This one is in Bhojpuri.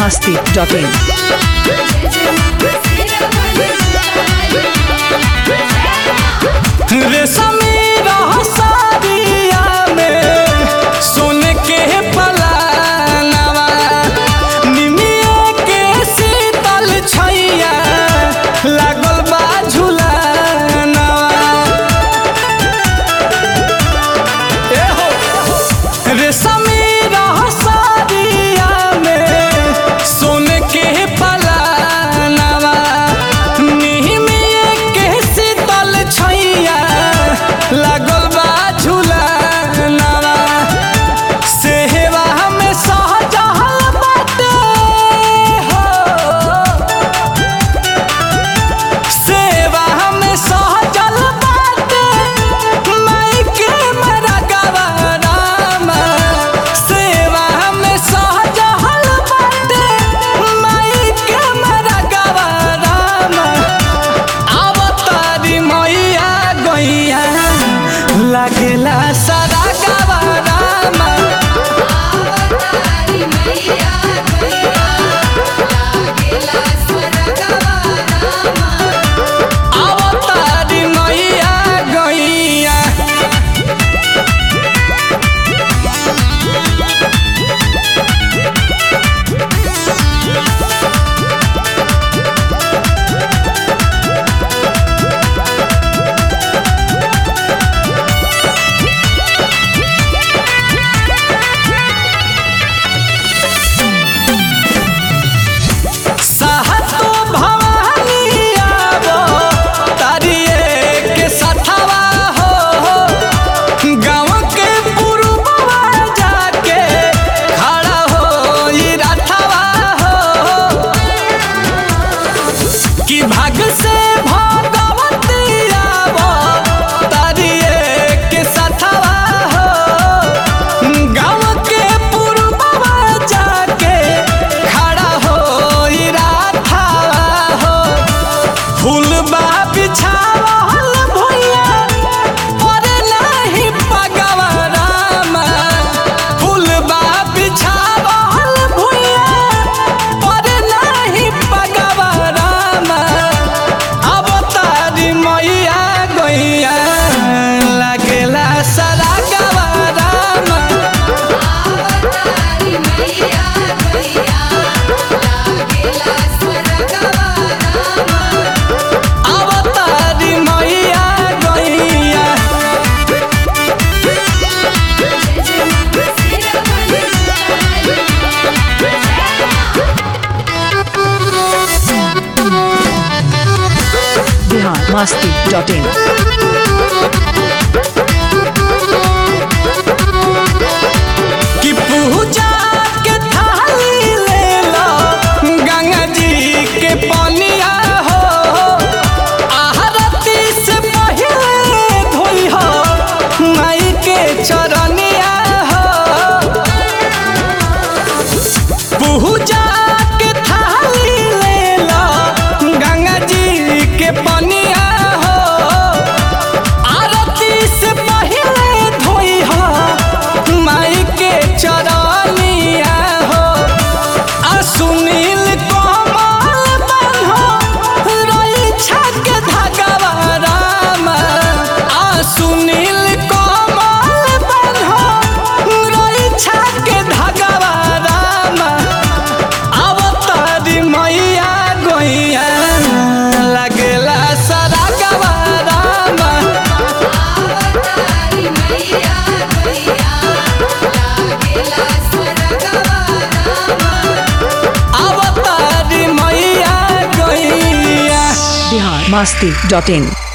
biharmasti.in रेशमी रहसारिया में सोन के पलानवा निमिया के शीतल छैया लागल बा झुलानवा। रेशमी रहसारिया में सोन के पलानवा निमिया के शीतल छैया लागल बा झुलानवा। सेवा में सहजल बाटे हो, सेवा में सहजल बाटे माई के मेरा गवारामा। सेवा में सहजल बाटे माई के मेरा गवारामा। अवतारी मैया गैया लागेला सारा गवारामा। अवतारी मैया गैया साहतो भवानी आवो तारिये के सथवा हो। गाँव के पुरबवा जाके खड़ा हो ई रथवा हो। कि भाग से भगवती आवो तारिये के सथवा हो। गाँव के पुरबवा जाके खड़ा हो ई रथवा हो। फूलबा बिछावल भुइया परे नहीं पगवा रामा। फूलबा बिछावल भुइया परे नहीं पगवा रामा। अवतारी मैया गैया लागेला सारा गवारामा। अवतारी मैया गैया biharmasti.in कि पूजा के थाली ले लो गंगा जी के पनिया हो। आरती से पहले धोई हो माई के चरनिया हो। पूजा के थाली ले लो गंगा जी के पनिया हो। आरती से पहले धोई हो माई के चरनिया हो। सुनील कोमल बन्हो रईछा के धागवा रामा। सुनील कोमल बन्हो रईछा के धागवा रामा। अवतारी मैया गैया लागेला सारा गवारामा। अवतारी मैया गैया biharmasti.in